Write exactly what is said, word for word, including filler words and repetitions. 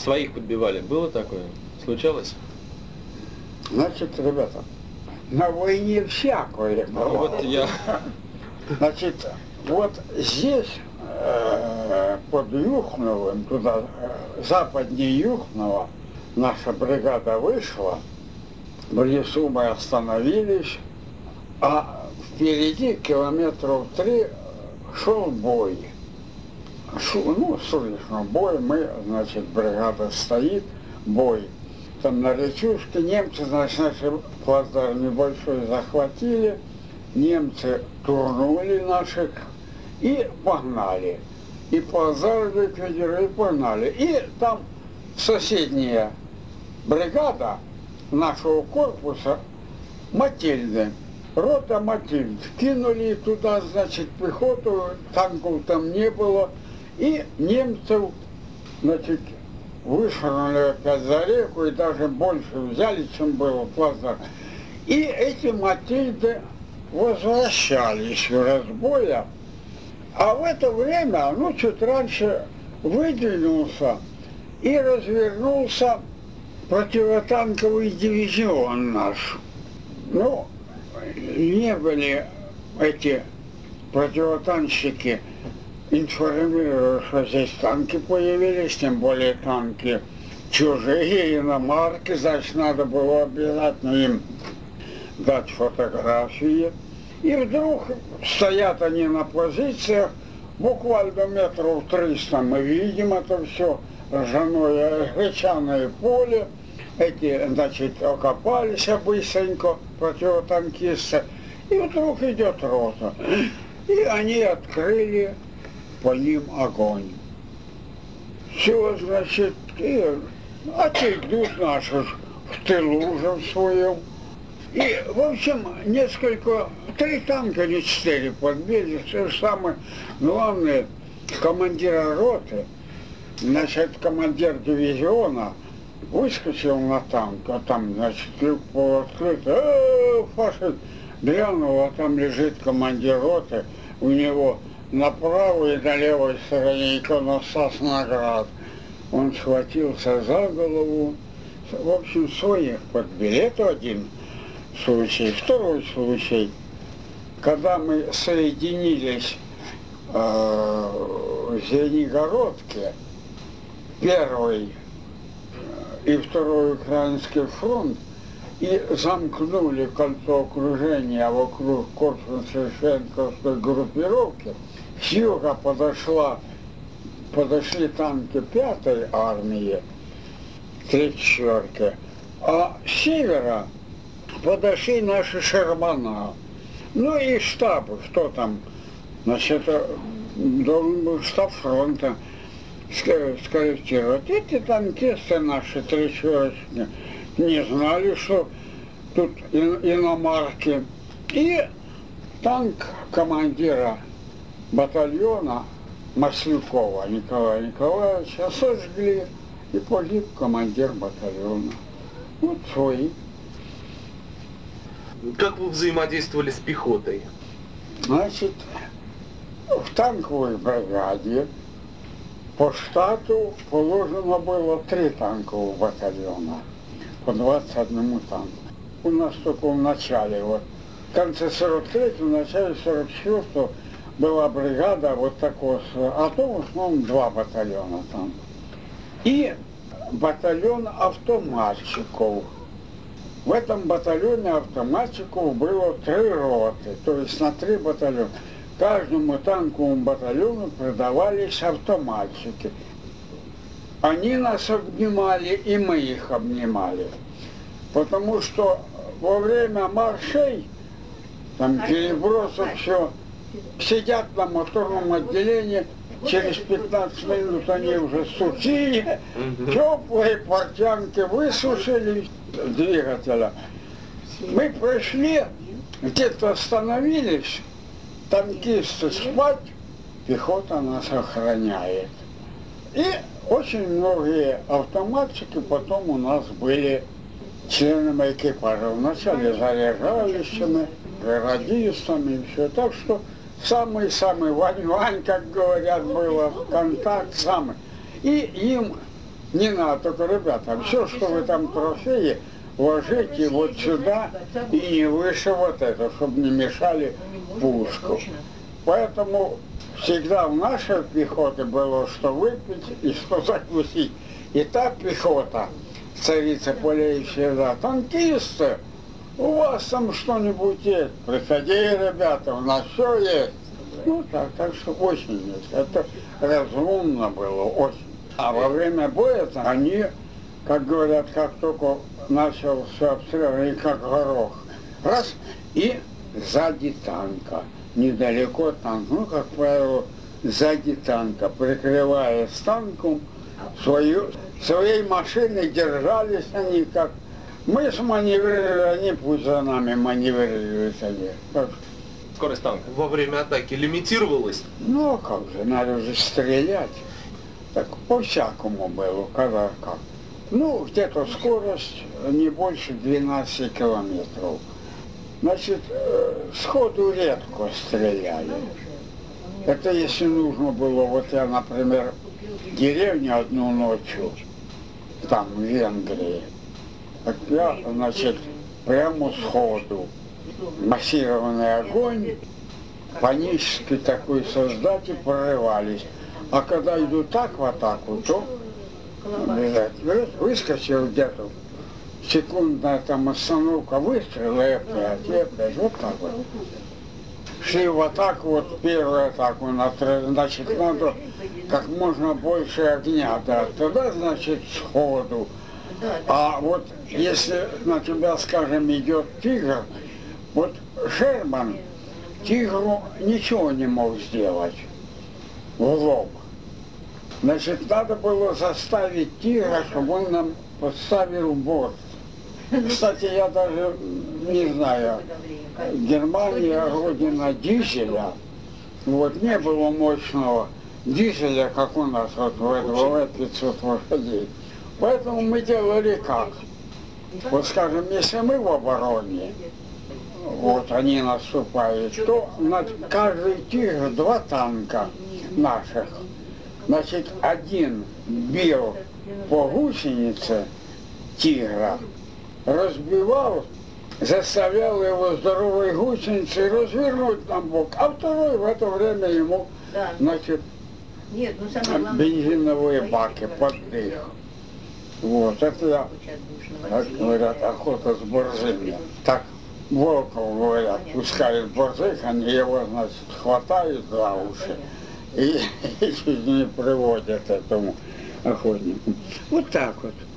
своих подбивали. Было такое? Случалось? Значит, ребята, на войне всякое было. Вот я... Значит, вот здесь, э, под Юхновым, туда, э, западнее Юхнова, наша бригада вышла, в лесу мы остановились, а впереди километров три шел бой. Шу, ну, слышно, бой, мы, значит, бригада стоит, бой. Там на речушке немцы, значит, наши плацдарм небольшой захватили, немцы турнули наших и погнали. И плацдарм ликвидировали, и погнали. И там соседняя бригада нашего корпуса, Матильды, рота Матильд, кинули туда, значит, пехоту, танков там не было, и немцев, значит, вышвырнули опять за реку, и даже больше взяли, чем было в плацдарм. И эти Матильды возвращались в разбоя, а в это время, ну, чуть раньше выдвинулся и развернулся противотанковый дивизион наш. Ну, не были эти противотанщики информировали, что здесь танки появились, тем более танки чужие, иномарки, значит, надо было обязательно им дать фотографии. И вдруг стоят они на позициях, буквально метров триста мы видим это все, ржаное, гречаное поле. Эти, значит, окопались быстренько, противотанкисты, и вдруг идет рота. И они открыли по ним огонь. Все, значит, и, а те идут наши в тылу уже в своем. И, в общем, несколько, три танка, не четыре подбили, все самое главное, командира роты, значит, командир дивизиона, выскочил на танк, а там, значит, люк полуоткрыт, э-э, фашист, глянул, а там лежит командир роты, у него на правой и на левой стороне иконостас наград. Он схватился за голову, в общем, своих подбили. Это один случай. Второй случай, когда мы соединились э, в Звенигородке, первый и второй Украинский фронт, и замкнули кольцо окружения вокруг Корсунцев-Швенковской группировки. С юга подошла, подошли танки пятой армии, тридцать четвёрки, а с севера подошли наши Шермана. Ну и штаб, что там, значит, должен был штаб фронта скорректировать. Эти танкисты наши трещоточные не знали, что тут иномарки. И танк командира батальона Маслюкова Николая Николаевича сожгли, и погиб командир батальона. Вот свои. Как вы взаимодействовали с пехотой? Значит, в танковой бригаде по штату положено было три танковых батальона, по двадцать одному танку. У нас только в начале, вот, в конце сорок третьего, в начале сорок четвёртого была бригада вот такого, а то в основном два батальона там. И батальон автоматчиков. В этом батальоне автоматчиков было три роты, то есть на три батальона. Каждому танковому батальону продавались автоматчики. Они нас обнимали, и мы их обнимали. Потому что во время маршей, там перебросов, все, сидят на моторном отделении, через пятнадцать минут они уже сухие, теплые портянки высушили двигателя. Мы прошли, где-то остановились, танкисты спать, пехота нас охраняет. И очень многие автоматчики потом у нас были членами экипажа. Вначале заряжающими, радистами и все. Так что самый-самый Вань-Вань, как говорят, было, контакт самый. И им Не надо, только, ребята, все, что вы там трофеи, ложите вот сюда и не выше вот это, чтобы не мешали пушку. Поэтому всегда в нашей пехоте было, что выпить и что закусить. И та пехота, царица полей всегда, танкисты, у вас там что-нибудь есть? Приходи, ребята, у нас все есть. Ну так, так что очень есть. Это разумно было, очень. А во время боя они, как говорят, как только начался обстрел, они как горох. Раз, и сзади танка. Недалеко танк, ну, как правило, сзади танка, прикрывая с танком свою, своей машиной, держались они как... Мы сманеврировали, они пусть за нами маневрируют. Скорость танка во время атаки лимитировалась? Ну, а как же, надо же стрелять. Так по-всякому было, когда как. Ну, где-то скорость не больше двенадцати километров. Значит, сходу редко стреляли. Это если нужно было, вот я, например, в деревню одну ночью, там, в Венгрии, так я, значит, прямо сходу, массированный огонь, панический такой создать и прорывались. А когда иду так в атаку, то выскочил где-то, секундная там остановка, выстрел, и опять, и опять, вот так вот. Шли в атаку, вот первую атаку, значит, надо как можно больше огня дать, тогда, значит, сходу. А вот если на тебя, скажем, идет тигр, вот Шерман тигру ничего не мог сделать в лоб. Значит, надо было заставить тигра, чтобы он нам подставил борт. Кстати, я даже не знаю, Германия родина дизеля, вот не было мощного дизеля, как у нас, вот в вэ пятьсот лошадей. Поэтому мы делали как? Вот скажем, если мы в обороне, вот они наступают, то над каждый тигр два танка наших. Значит, один бил по гусенице тигра, разбивал, заставлял его здоровой гусеницей развернуть на бок, а второй в это время ему, значит, бензиновые баки под дых. Вот, это я, как говорят, охота с борзыми. Так волков, говорят, пускают борзых, они его, значит, хватают за уши и, и чуть не приводят этому охотнику. Вот так вот.